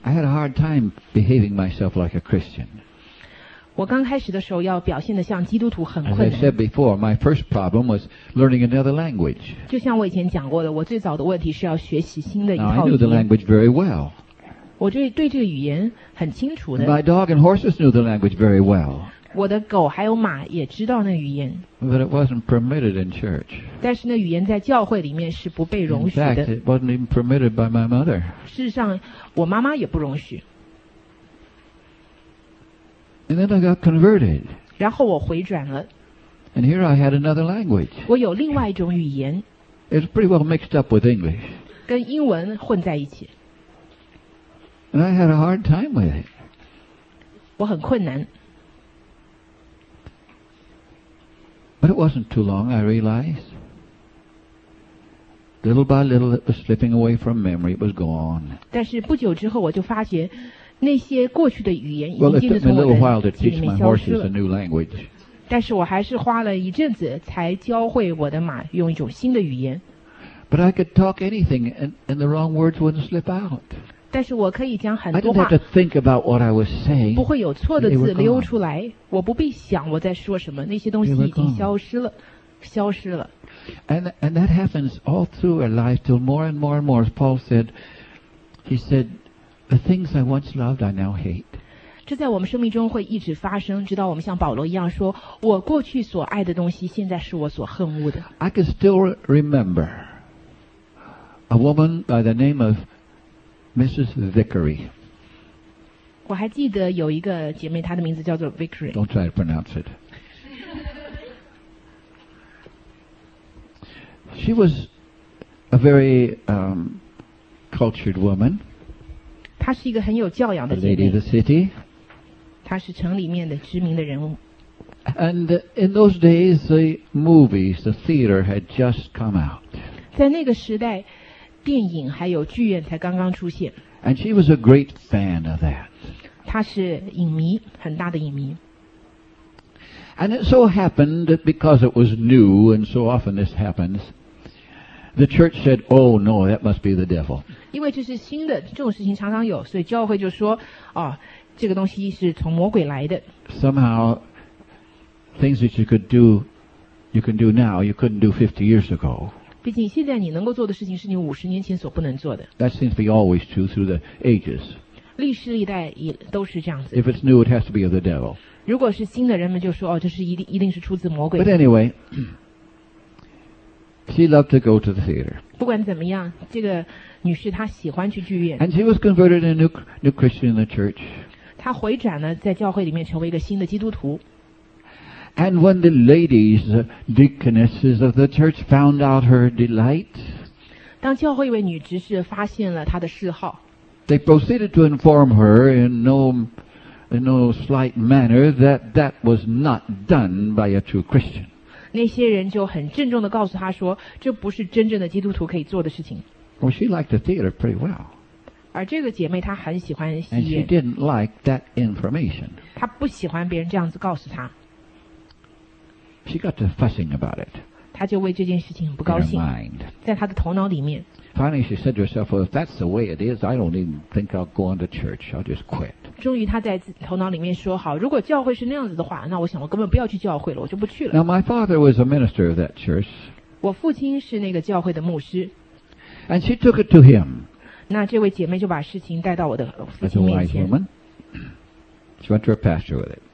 I had a hard time behaving myself like a Christian. 我刚开始的时候要表现得像基督徒很 As 困 I said 难。 before, my first problem was learning another language. 就像我以前讲过的，我最早的问题是要学习新的一 Now, I 套 knew 语 the 言。 language very well. 我对这个语言很清楚 And 的。 my dog and horses knew the language very well. 我的狗还有马也知道那语言， But it wasn't permitted in church. 但是那语言在教会里面是不被 In 容许 fact, 的。 it wasn't even permitted by my mother. 事实上，我妈妈也不容许。 And then I got converted. 然后我回转了， And here I had another language. 我有另外一种语言， It was pretty well mixed up with English. 跟英文混在一起， And I had a hard time with it. 我很困难。 But it wasn't too long, I realized. Little by little, it was slipping away from memory. It was gone. 但是不久之后，我就发觉那些过去的语言已 Well, 经 it 渐渐 took me 从 a 我 little while 的 to 记忆 teach 里 my 面消失 horses 了 a。new language. 但是我还是花了一阵子才教会我的马用一种新的语言。 But I could talk anything, and the wrong words wouldn't slip out. 但是我可以将很 I 多 didn't 话 have to think about what I was saying. 不会有错的 They 字 were 溜 gone. 出来，我不必想我在说什么，那些东西 They were 已经 gone. 消失了，消失了。 And that happens all through our life till more and more and more. As Paul said, he said, the things I once loved, I now hate. 这在我们生命中会一直发生，直到我们像保罗一样说：“我过去所爱的东西，现在是我所恨恶的。 I can still remember a woman by the name of Mrs. Vickery. ” 我还记得有一个姐妹，她的名字叫做 Victory， Don't try to pronounce it. She was a very cultured woman, 她是一个很有教养 a 的姐 lady of 妹 the，city. 她是城里面的知名的人物。 And in those days, the movies, the theater had just come out. 在那个时代，电影还有剧院才刚刚出现， And she was a great fan of that. 她是影迷，很大的影迷。 And it so happened that because it was new, and so often this happens, the church said, oh no, that must be the devil. 因为这是新的，这种事情常常有，所以教会就说：“哦，这个东西是从魔鬼来的。 Somehow, things that you can do now, you couldn't do 50 years ago. 毕竟现在你能够做的事情是你50年前所不能做的。 That seems to be always true through the ages. 历史历代也都是这样子。 If it's new, it has to be of the devil. 如果是新的，人们就说：“哦，这是一定是出自魔鬼 But 的。 anyway, she loved to go to the theater. ” 不管怎么样，这个女士她喜欢去剧院， And she was converted a new Christian in the church. 她回转了，在教会里面成为一个新的基督徒。 And when the ladies, deaconesses of the church found out her delight, 当教会一位女执事发现了她的嗜好， they proceeded to inform her in no slight manner that was not done by a true Christian. 那些人就很郑重地告诉她说：“这不是真正的基督徒可以做的事情。 Well, she liked the theater pretty well. ” 而这个姐妹她很喜欢戏 And she 院， didn't like that information. 她不喜欢别人这样子告诉她， She got to fussing about it 她就为这件事情很不 in 高 her 兴， mind. 在她的头脑里面。 Finally, she said to herself, well, if that's the way it is, I don't even think I'll go on to church. I'll just quit. 终于她在头脑里面说：“好，如果教会是那样子的话，那我想我根本不要去教会了，我就不去了。 Now, my father was a minister of that church, ” 我父亲是那个教会的牧师， and she took it to him 那这位姐妹就把事情带到我的父 as a 亲面 wise 前。 woman. She went to her pastor with it.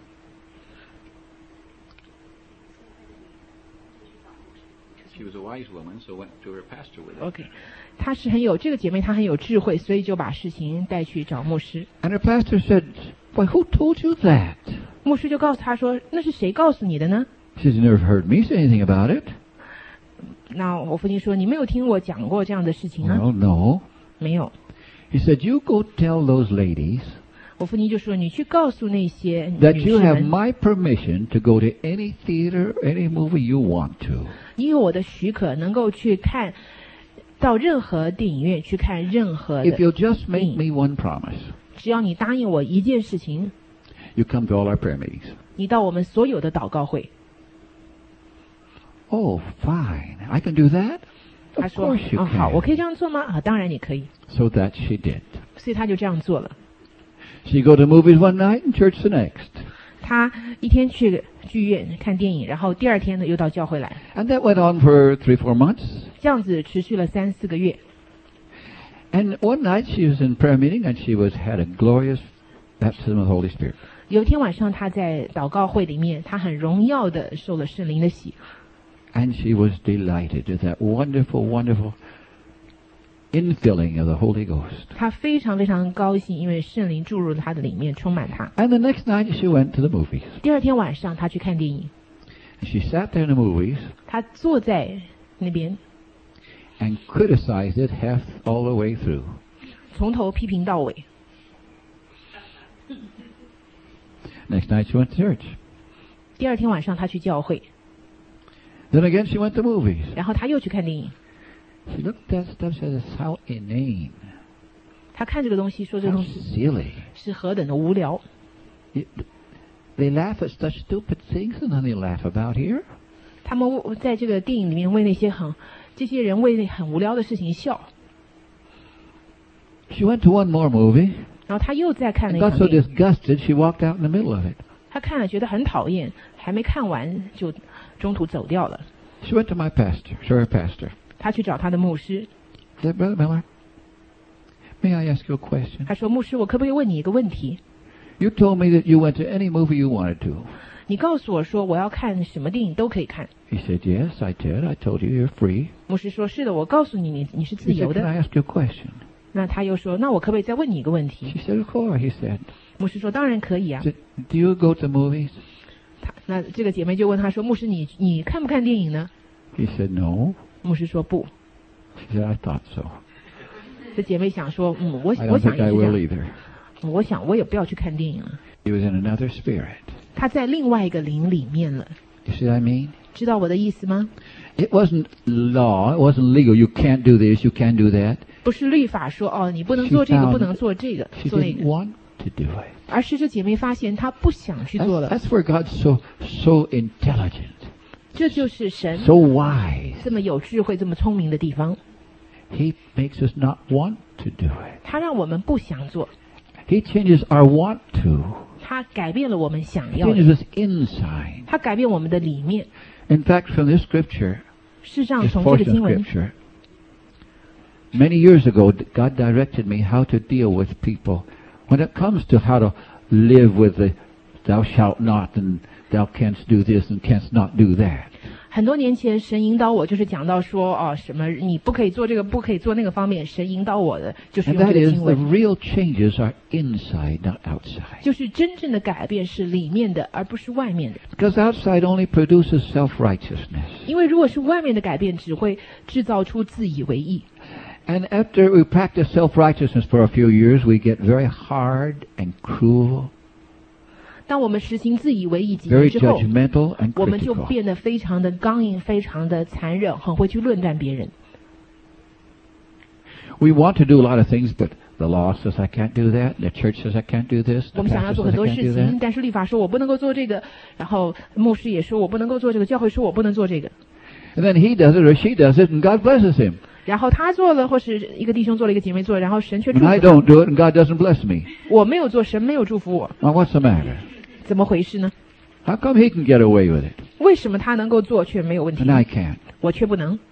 She was a wise woman, so went to her pastor with it. OK， 她是这个姐妹，她很有智慧，所以就把事情带去找牧师。 And her pastor said, why, who told you that? 牧师就告诉她说：“那是谁告诉你的呢 She said, you never heard me say anything about it. ？” 那我父亲说：“你没有听我讲过这样的事情啊？” Well, no. 没有。 He said, you go tell those ladies 我父亲就说：“你去告诉那些 that 女 you 士 have 们， my permission to go to any theater, any movie you want to. 你有我的许可，能够去看到任何电影院去看任何 If 的， you'll just make me one promise, 只要你答应我一件事情， you come to all our prayer meetings. 你到我们所有的祷告会。” Oh, fine. I can do that? 他 Of 说 course：“ you 好，我 can. 可以这样做吗？”啊，当然你可以。 So that she did. 所以他就这样做了。 She'd go to movies one night and church the next. 他一天去剧院看电影，然后第二天呢又到教会来， And that went on for 3-4 months. 这样子持续了3-4个月。 And one night she was in prayer meeting and she had a glorious baptism of the Holy Spirit. 有一天晚上，他在祷告会里面，他很荣耀的受了圣灵的洗， And she was delighted with that wonderful, wonderful infilling of the Holy Ghost. 他非常非常高兴，因为圣灵注入了他的里面，充满他。 And the next night she went to the movies. 第二天晚上，他去看电影， And she sat there in the movies 他坐在那边， and criticized it half all the way through. 从头批评到尾。 Next night she went to church. 第二天晚上，他去教会， Then again she went to movies. 然后他又去看电影。 She looked at that stuff and said, how inane, 他看这个东西，说这个 how 东西 silly. 是何等的无聊。 They laugh at such stupid things and then they laugh about here. 他们在这个电影里面为那些这些人为很无聊的事情笑。 She went to one more movie 然后他又再看了 and 一 got 场 so 电影， disgusted she walked out in the middle of it. 他看了觉得很讨厌，还没看完就中途走掉了。 She went to my pastor, her pastor. 他去找他的牧师， Said, Brother Miller, may I ask you a question? 他说：“牧师，我可不可以问你一个问题？ You told me that you went to any movie you wanted to. 你告诉我说我要看什么电影都可以看。 He said, yes, I did. I told you you're free. ” 牧师说：“是的，我告诉你，你是自 He 由 said, can 的。 I ask you a question? ” 那他又说：“那我可不可以再问你一个问题 She said, of course. He said, ？” 牧师说：“当然可以啊。 do you go to movies? ” 那这个姐妹就问他说：“牧师，你看不看电影呢 He said, no.？” 牧师说：“不。 She said, I thought so. ” 这姐妹想说：“我 I don't 想 think 也 I 是这 will 样， either. 我想我也不要去看电影了。 He was in another spirit. ” 他在另外一个灵里面了， You see what I mean? 知道我的意思吗？ It wasn't law. It wasn't legal. You can't do this. You can't do that. 不是律法说哦，你不能做这个，不能做这个， She 做那 didn't 个， want to do it. 而是这姐妹发现她不想去做了。 That's where God's so intelligent, 这就是神 so wise. 这么有智慧、这么聪明的地方。 He makes us not want to do it. 他让我们不想做， He changes our want to. 他改变了我们想 He 要的， changes us inside. 他改变我们的里面。 In fact, from this scripture, 事实上， this 从这个 portion 经 of 文， scripture, many years ago, God directed me how to deal with people when it comes to how to live with the thou shalt not and thou canst do this and canst not do that. 很多年前，神引导我，就是讲到说哦，什么你不可以做这个，不可以做那个方面。神引导我的就是 And 用 that 这个 is 经 the 文， real changes are inside, not outside. 就是真正的改变是里面的，而不是外面的。 Because outside only produces self-righteousness. 因为如果是外面的改变，只会制造出自以为意。 And after we practice self-righteousness for a few years, we get very hard and cruel, 当我们实行自以为意几 very 年之后， judgmental and 我们就 critical. 变得非常的刚硬，非常的残忍，很会去论断别人。 We want to do a lot of things, but the law says I can't do that. The church says I can't do this. 我 The 们想要 pastor 做 says 很 I 多 can't 事 do 情， that. 但是律法说我不能够做这个，然后牧师也说我不能够做这个，教会说我不能做这个， And then he does it or she does it, and God blesses him. 然后他做了，或是一个弟兄做了，一个姐妹做了，然后神却祝 And I 福他。 don't do it, and God doesn't bless me. 我没有做，神没有祝福我， Now what's the matter? 怎么回事呢？ How come he can get away with it 为什么他能够做却没有问题 and，I can't? 我却不能？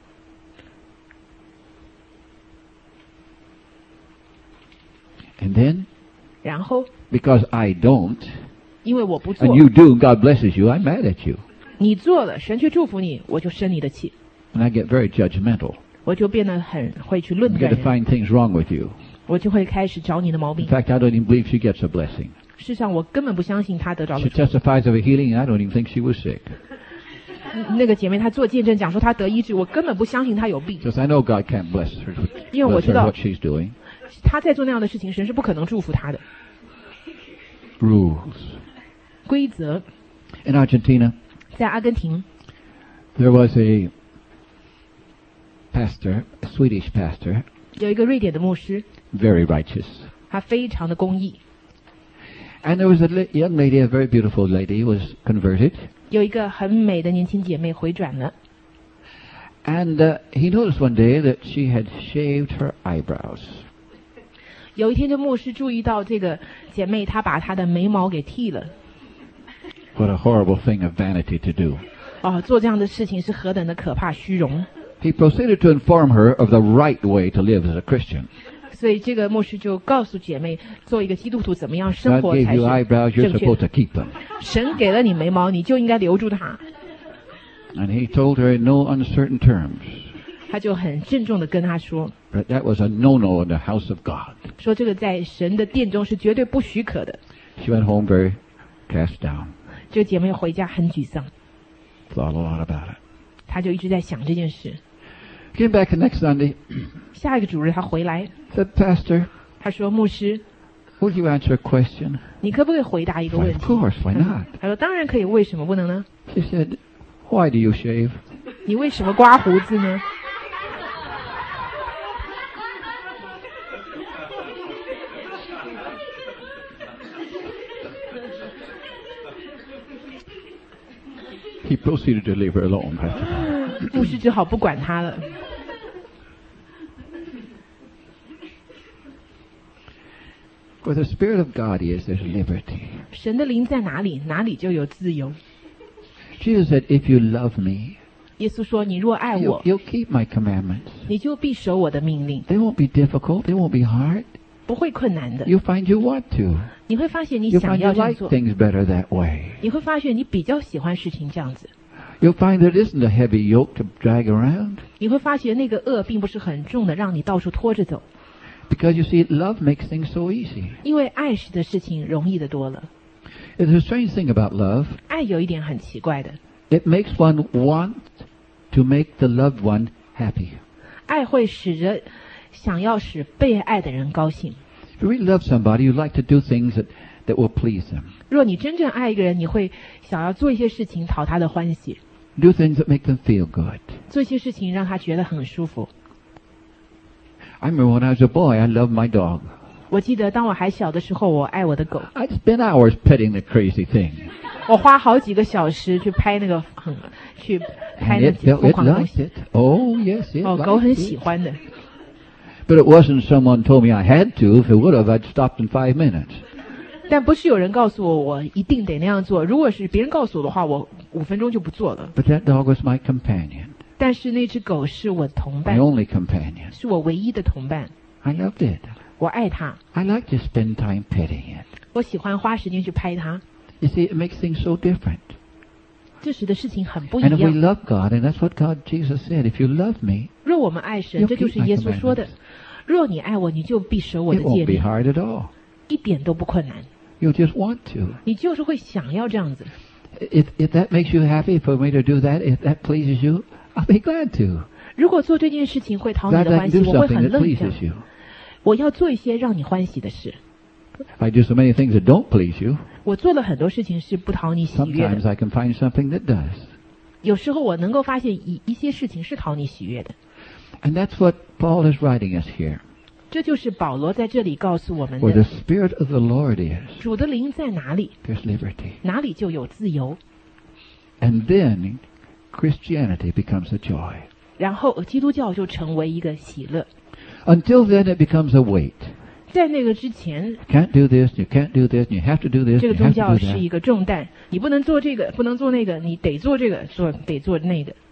And then, 然后 because I don't, 因为我不 and 做， you do, and God blesses you, I'm mad at you. 你做了，神却祝福你，我就生你的气， And I get very judgmental. 我就变得很会去论 I 断 get to 人， find things wrong with you. 我就会开始找你的毛 In 病。 fact, I don't even believe she gets a blessing. 事实上，我根本不相信他得着 She 了祝福。 testifies of a healing, and I don't even think she was sick. 那个姐妹她做见证讲说她得医治，我根本不相信她有病， Because I know God can't bless her, 因为我 bless 知 her 道 what she's doing. 她在做那样的事情，神是不可能祝福她的。 Rules. 规则 In Argentina, 在阿根廷 there was a pastor, a Swedish pastor, 有一个瑞典的牧师， very righteous. 他非常的公义。 And there was a young lady, a very beautiful lady, was converted. 有一个很美的年轻姐妹回转了， And he noticed one day that she had shaved her eyebrows. 有一天，这牧师注意到这个姐妹她把她的眉毛给剃了。 What a horrible thing of vanity to do. 做这样的事情是何等的可怕虚荣。 He proceeded to inform her of the right way to live as a Christian. 所以这个牧师就告诉姐妹，做一个基督徒怎么样生 God 活 gave 才 you 是 eyebrows, you're 正确 supposed 的。 to keep them. 神给了你眉毛，你就应该留住它。 And he told her in no uncertain terms 他就很郑重地跟她说， that that was a no-no in the house of God. 说这个在神的殿中是绝对不许可的。 She went home very cast down, 这个姐妹回家很沮丧， thought a lot about it. 她就一直在想这件事。 Came back the next Sunday, 下一个主日她回来， said, Pastor, 她说牧师， would you answer a question? 你可不可以回答一个 Why, 问 of 题？ course, why not? 她说当然可以，为什么不能呢？ She said, why do you shave? 你为什么刮胡子呢？ He proceeded to leave her alone. 牧师只好不管她了。 Where the Spirit of God is, there's liberty. 神的灵在哪里，哪里就有自由。 Jesus said, if you love me, 耶稣说：“你若爱 you'll, 我， you'll keep my commandments. 你就必守我的命令， They won't be difficult. They won't be hard. 不会困难的。 You'll find you want to. 你会发现你 You'll 想 find 要 you 这样 like 做， things better that way. 你会发现你比较喜欢事情这样子。 You'll find there isn't a heavy yoke to drag around. 你会发现那个恶并不是很重的，让你到处拖着走。 Because you see, love makes things so easy. 因为爱使的事情容易的多了。 There's a strange thing about love. 爱有一点很奇怪的， It makes one want to make the loved one happy. 爱会想要使被爱的人高兴。 If you really love somebody, you like to do things that will please them. 若你真正爱一个人，你会想要做一些事情讨他的欢喜， Do things that make them feel good. 做一些事情让他觉得很舒服。 I remember when I was a boy, I loved my dog. 我记得当我还小的时候，我爱我的狗， I'd spend hours petting the crazy thing. 我花好几个小时去拍那个去拍 And 那 it 几疯狂的东 liked 西。 it. Oh, yes, it 狗很 liked 喜 it. 欢的， But it wasn't someone told me I had to. If it would have, I'd stopped in 5 minutes. 但不是有人告诉我我一定得那样做。如果是别人告诉我的话，我5分钟就不做了。 But that dog was my companion, 但是那只狗是我的同 my 伴， only companion. 是我唯一的同伴， I loved it. 我爱它， I like to spend time petting it. 我喜欢花时间去拍它。 You see, it makes things so different. 这时的事情很不一 And if we 样。 love God, and that's what Jesus said, if you love me, 若我们爱神， You'll 这就是 keep my 耶稣说的 commandments.： 若你爱我，你就必守我 it 的诫 won't be 命， hard at all. 一点都不困难。 You'll just want to. 你就是会想要这样子。 If that makes you happy for me to do that, if that pleases you, I'll be glad to. 如果做这件事情会讨你 Glad 的 I 欢 can 喜， do 我会 something 很 that 乐意这样 pleases。you. 我要做一些让你欢喜的事。 If I do so many things that don't please you, 我做了很多事情是不讨你喜悦 sometimes 的， I can find something that does. 有时候我能够发现一些事情是讨你喜悦的。 And that's what Paul is writing us here. 这就是保罗在这里告诉我们 Where the 的： Spirit of the Lord is, 主的灵在哪里， there's liberty. 哪里就有自由。 And then Christianity becomes a joy. 然后基督教就成为一个喜乐。 Until then, it becomes a weight. 在那个之前， You can't do this, you can't do this, you have to do this, 这 you 个宗 have 教 to do 是 that. 一个重担，你不能做这个，不能做那个，你得做这个，得做那个。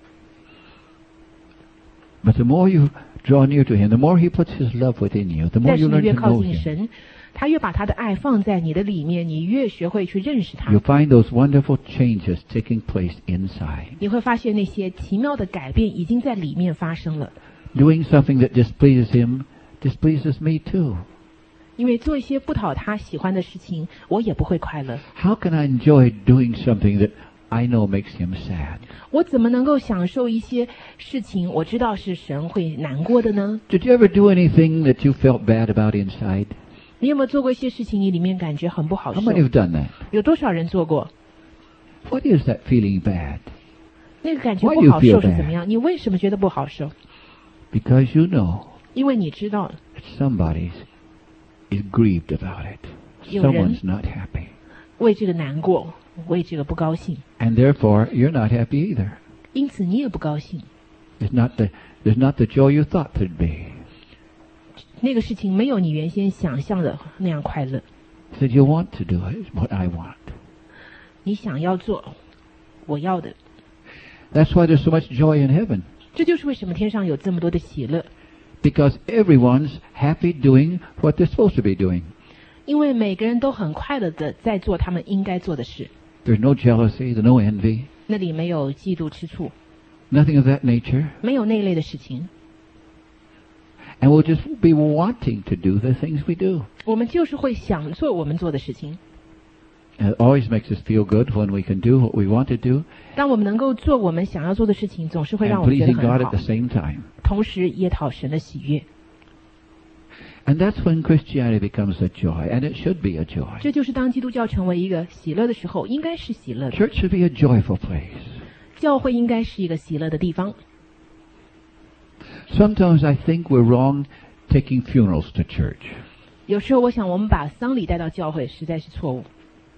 But the more you draw near to Him, the more He puts His love within you, the more 但是 you 你 learn 越 to 靠 know 近 Him. 神，他越把他的爱放在你的里面，你越学会去认识他 You'll。find those wonderful changes taking place inside. 你会发现那些奇妙的改变已经在里面发生了。 Doing something that displeases Him displeases me too. 因为做一些不讨他喜欢的事情，我也不会快乐。 How can I enjoy doing something that I know makes Him sad? 我怎么能够享受一些事情，我知道是神会难过的呢？ Did you ever do anything that you felt bad about inside? 你有没有做过一些事情，你里面感觉很不好 How 受？ many have done that? 有多少人做过？ What is that feeling bad? 那个感觉 Why 不 do you 好 feel 受是 bad? 怎么样？你为什么觉得不好受？ Because you know 因为你知道 that somebody is grieved about it. 有人 Someone's not happy. 为这个难过，为这个不高兴， And therefore, you're not happy either. 因此你也不高兴。 There's not the joy you thought there'd be. 那个事情没有你原先想象的那样快乐。 He said, you want to do it, what I want. 你想要做，我要的。 That's why there's so much joy in heaven. 这就是为什么天上有这么多的喜乐， Because everyone's happy doing what they're supposed to be doing. 因为每个人都很快乐的在做他们应该做的事， There's no jealousy, there's no envy, 那里没有嫉妒吃醋， nothing of that nature. 没有那类的事情， And we'll just be wanting to do the things we do. 我们就是会想做我们做的事情。 And it always makes us feel good when we can do what we want to do 当我们能够做我们想要做的事情，总是会 and 让我们觉得 pleasing 很 God 好 at the，same time. 同时也讨神的喜悦。 And that's when Christianity becomes a joy, and it should be a joy. 这就是当基督教成为一个喜乐的时候，应该是喜乐的。 Church should be a joyful place. 教会应该是一个喜乐的地方。 Sometimes I think we're wrong taking funerals to church. 有时候我想，我们把丧礼带到教会实在是错误。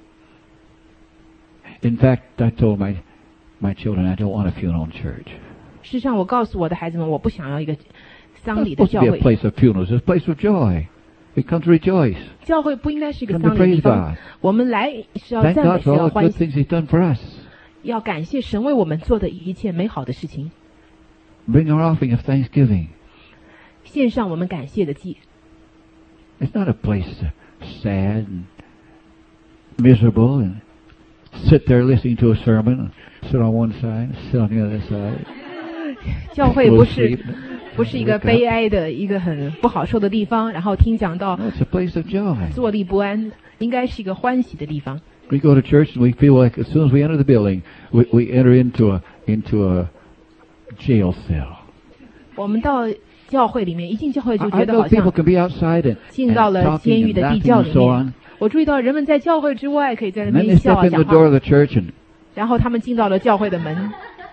In fact, I told my children I don't want a funeral in church. 事实上，我告诉我的孩子们，我不想要一个丧 It's 礼的 supposed to 教 be a 会。 place of funerals. It's a place of joy. We come to rejoice. 教会不应该是一个 Come to 丧礼的地 praise 方 God.。 我们来是要 Thank 赞美， God 是 for 要 all the 欢 good 喜， things He's done for us. 要感谢神为我们做的一切美好的事情， Bring our offering of thanksgiving. 献上我们感谢的祭。 It's not a place sad and miserable and sit there listening to a sermon and sit on one side, sit on the other side. 教会 Go 不 to 是 sleep. 不是一个悲哀的一个很不好受的地方，然后听讲到 No, it's a place of joy. 坐立不安，应该是一个欢喜的地方。 We go to church and we feel like as soon as we enter the building, we enter into a jail cell. 我们到教会里面，一进教会就 I 觉得 know 好 people 像 can be outside and 进到了 talking 监狱 and 的地 laughing 窖 and 里 so 面 on.。 我注意到人们在教会之外可以在那 And then 边 they 笑 step 啊 in 讲 the door 话， of the church and 然后他们进到了教会的门，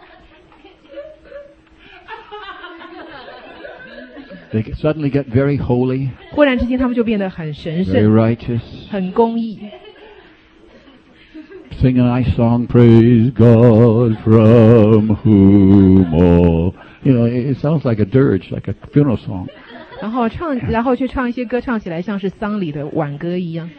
they suddenly get very holy, 忽然之间他们就变得很神 very 圣、 righteous, 很公义， sing a nice song, praise God from whom all. You know, it sounds like a dirge, like a funeral song. 然后去唱一些歌，唱起来像是丧礼的挽歌一样。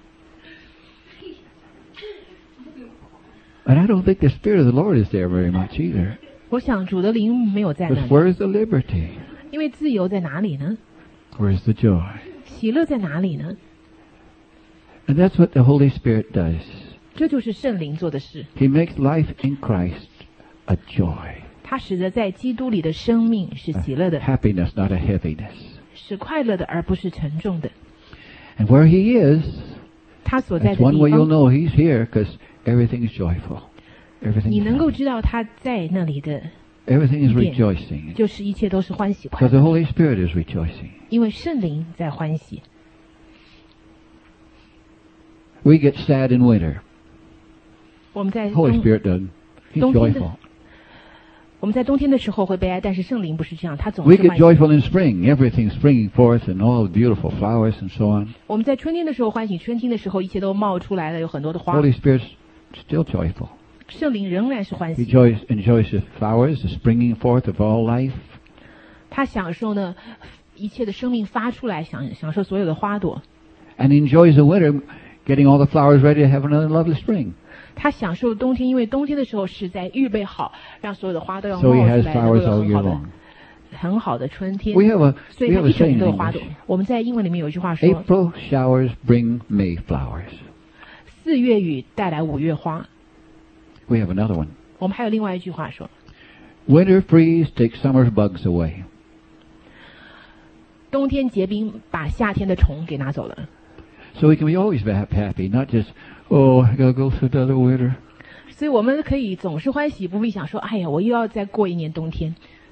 And I don't think the Spirit of the Lord is there very much either. 我想主的灵没有在那 Because 里， where is the liberty? 因为自由在哪里呢？ Where is the joy? 喜乐在哪里呢？ And that's what the Holy Spirit does. 这就是圣灵做的事， He makes life in Christ a joy, 它使得在基督里的生命是喜乐的， happiness, not a heaviness. 是快乐的，而不是沉重的。 And where He is, 他所在 that's 的 one 地 way you'll 方， know He's here because everything is joyful. 你 Everything 能 is 够 happy. 知道他在那里的， Everything is 一点。 rejoicing. 就是一切都是欢喜快 Because the 乐， Holy Spirit is rejoicing. 因为圣灵在欢喜。 We get sad in winter. 我们在 Holy 冬 Spirit doesn't. He's 冬天的 joyful. 我们在冬天的时候会悲哀，但是圣灵不是这样，他总 We 是 get 欢喜。 joyful in spring. Everything's springing forth and all the beautiful flowers and so on. 我们在春天的时候欢喜，春天的时候一切都冒出来了，有很多的花。 Holy Spirit's still joyful. 圣灵仍然是欢 He 喜， enjoys the flowers, the springing forth of all life. 他享受呢一切的生命发出来，享受所有的花朵。 And enjoys the winter, getting all the flowers ready to have another lovely spring. 他享受冬天，因为冬天的时候是在预备好，让所有的花都要 So 冒 he 出 has 来，能够 flowers 有 all 很 year 好的 long. 很好的春天。 We have a 所以它 we have a 一整 saying 年都有 in 花朵 English.。 我们在英文里面有一句话说 April showers bring May flowers. ：4月雨带来5月花。 We have another one. 我们还有另外一句话说： Winter freeze takes summer's bugs away. 冬天结冰把夏天的虫给拿走了。 So we can be always happy, not just, oh, I gotta go through another winter. 所以我们可以总是欢喜，不必想说：哎呀，我又要再过一年冬天。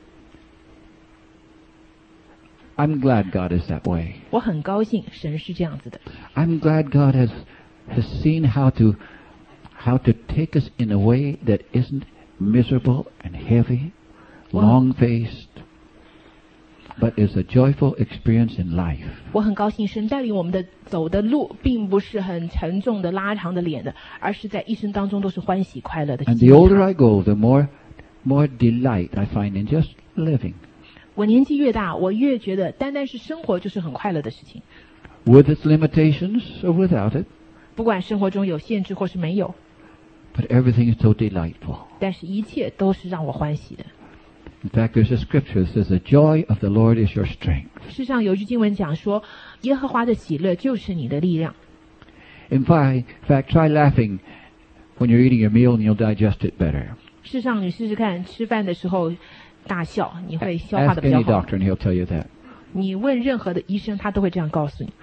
I'm glad God is that way. 我很高兴，神是这样子的。 I'm glad God has seen how to take us in a way that isn't miserable and heavy, Wow. long-faced, but is a joyful experience in life. 我很高兴，神带领我们的走的路，并不是很沉重的、拉长的脸的，而是在一生当中都是欢喜快乐的。 And the older I go, the more delight I find in just living. 我年纪越大，我越觉得单单是生活就是很快乐的事情。 with its limitations or without it, 不管生活中有限制或是没有， but everything is so delightful. 但是一切都是让我欢喜的。 In fact, there's a scripture that says, the joy of the Lord is your strength. 世上有一句经文讲说，耶和华的喜乐就是你的力量。 In fact, try laughing when you're eating your meal and you'll digest it better. 事实上，你试试看，吃饭的时候大笑，你会消化 Ask 的比较 any 好。 doctor and he'll tell you that. 你问任何的医生，他都会这样告诉你。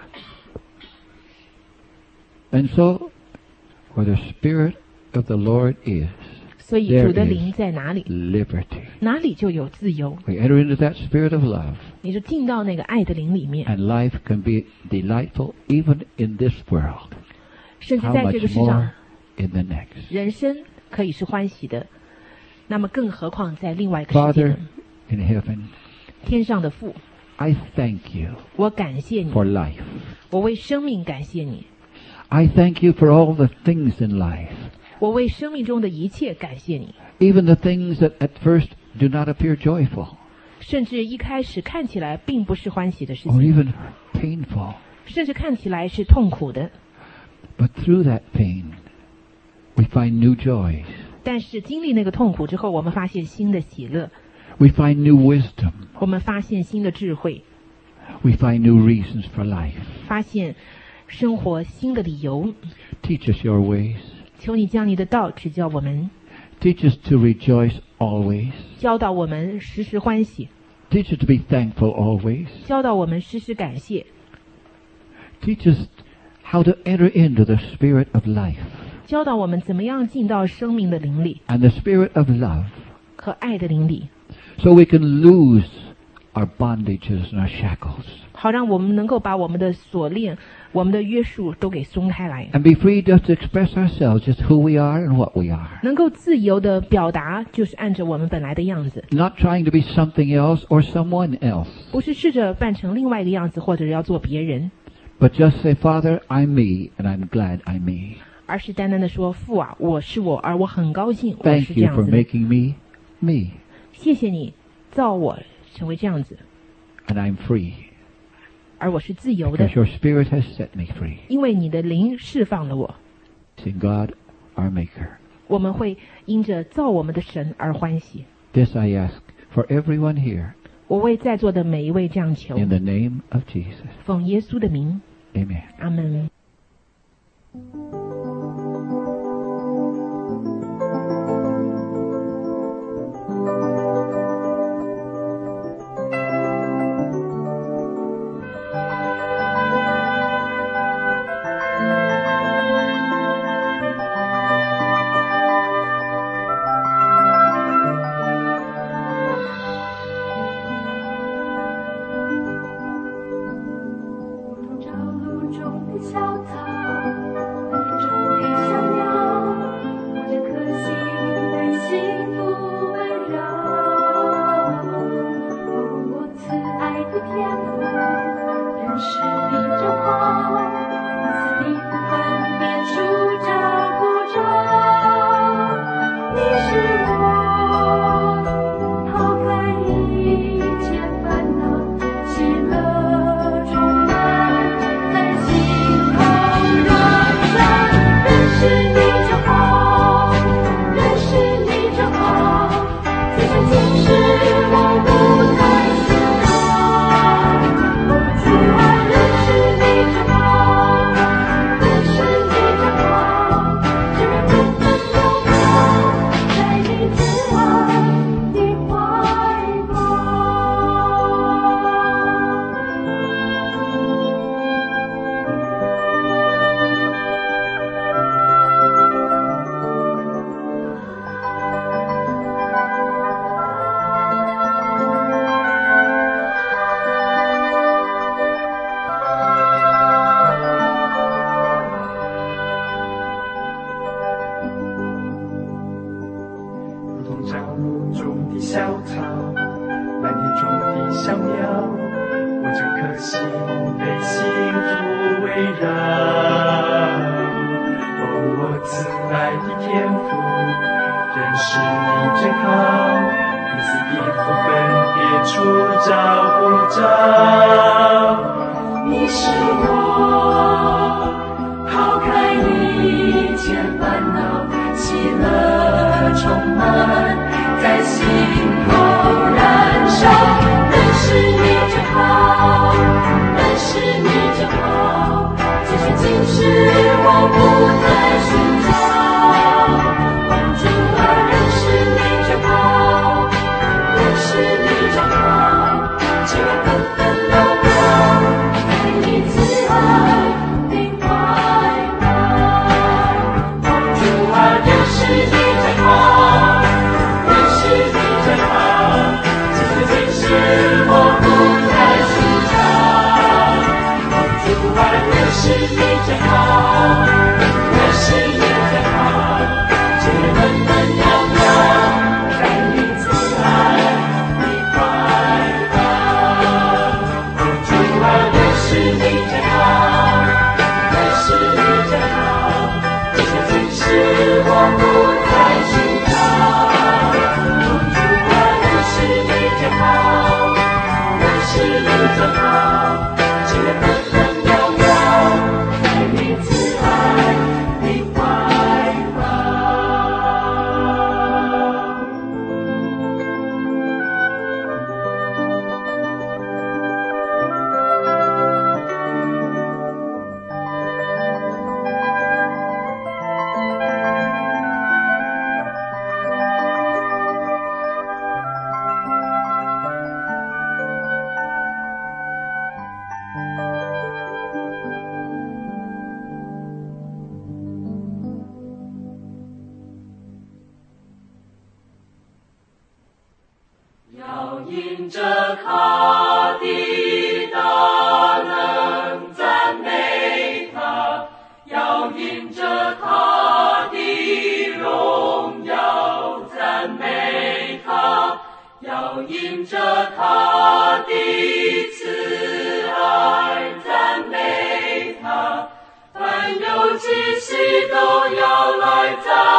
And so, where the Spirit of the Lord is, 所以 there 主的 is 灵在哪里， liberty. 哪里就有自由。 We enter into that spirit of love, 你就进到那个爱的灵里面， and life can be delightful even in this world. 甚至 How 在这个 much 世上 more，in the next? 人生可以是欢喜的。那么，更何况在另外一个世界 Father 呢？ in heaven, 天上的父， I thank you 我感谢你， for life. 我为生命感谢你， I thank you for all the things in life, 我为生命中的一切感谢你。 even the things that at first do not appear joyful 甚至一开始看起来并不是欢喜的事 or 情， even painful. 甚至看起来是痛苦的。 But through that pain, we find new joys. 但是经历那个痛苦之后，我们发现新的喜乐， We find new wisdom. 我们发现新的智慧， We find new reasons for life. 发现生活新的理由。 Teach us your ways. 求你将你的道指教我们， Teach us to rejoice always. 教导我们时时欢喜， Teach us to be thankful always. 教导我们时时感谢， Teach us how to enter into the spirit of life 教导我们怎么样进到生命的灵里 and the spirit of love 和爱的灵里， so we can lose our bondages and our shackles 好让我们能够把我们的锁链、我们的约束都给松开来， and be free just to express ourselves, just who we are and what we are. 能够自由的表达，就是按着我们本来的样子， Not trying to be something else or someone else, 不是试着扮成另外一个样子，或者要做别人， but just say, Father, I'm me and I'm glad I'm me. 而是单单的说：“父啊，我是我，而我很高兴我 Thank 是这 you 样 for 子的。 making me me 谢谢你造我成为这样子， and I'm free 而我是自由的 because，your spirit has set me free. 因为你的灵释放了我。 In God, our maker. 我们会因着造我们的神而欢喜。 This I ask for everyone here 我为在座的每一位这样求， in the name of Jesus. 奉耶稣的名， Amen. 阿门。 朝露中的小草，雨中的小鸟，我这颗心被幸福围绕。哦，我慈爱的天父，认识你真好，你似的不分别出照顾着。你是我抛开一切烦恼，喜乐充满在心头燃烧。认识你真好，认识你真好，此生今世我不再需要。哦，主啊，认识你真好，认识你真好，只愿真正拥抱在你慈爱的怀抱。 如同朝露中的小草，蓝天中的小鸟，我这颗心被幸福围绕。哦，我慈爱的天父，认识你真好，你似的不分别出照顾着。你是我抛开一切烦恼，喜乐充满在心头燃烧。认识你真好，认识你真好，即使今世我不再寻找。主啊，认识你真好，认识你真好，只愿纷纷流淌在你慈爱的怀抱。主啊，认识你真好，认识你真好，即使今世我不再寻找。主啊，认识你真好，认识你真好，只愿纷纷摇摇在你慈爱的怀抱。主啊，认识你真好，认识你真好，即使今世我不再寻找。主啊，认识你真好，认识你真好，只愿纷纷摇摇在你慈爱的怀抱。要因着他的大能赞美他，要因着他的荣耀赞美他，要因着他的慈爱赞美他，凡有气息都要来赞